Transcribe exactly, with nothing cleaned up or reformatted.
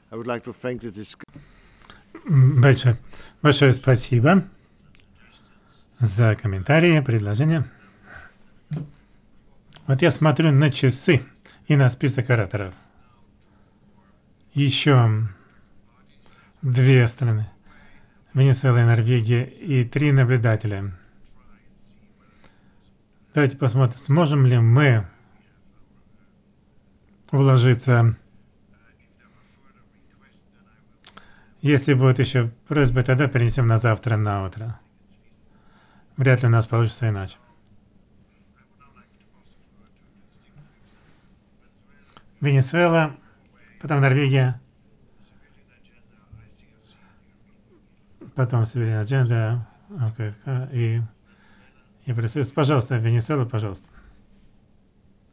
Большое, большое спасибо за комментарии, предложения. Вот я смотрю на часы и на список ораторов. Еще две страны. Венесуэла и Норвегия и три наблюдателя. Давайте посмотрим, сможем ли мы уложиться. Если будет еще просьба, тогда перенесем на завтра на утро. Вряд ли у нас получится иначе. Венесуэла, потом Норвегия, потом Civilian Agenda, АКК и Евросоюз. Пожалуйста, Венесуэла, пожалуйста.